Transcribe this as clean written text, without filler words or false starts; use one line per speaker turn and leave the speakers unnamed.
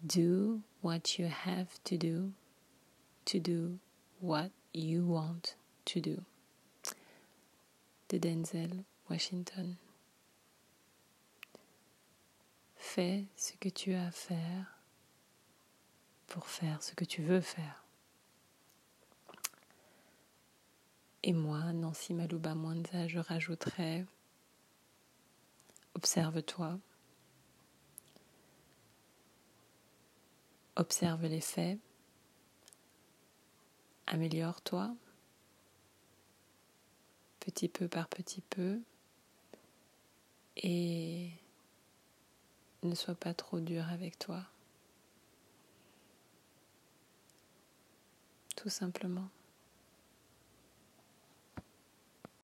Do what you have to do what you want to do. De Denzel Washington. Fais ce que tu as à faire pour faire ce que tu veux faire. Et moi, Nancy Malouba Mwanza, je rajouterais observe-toi, observe les faits, améliore-toi, petit peu par petit peu, et ne sois pas trop dur avec toi. Tout simplement.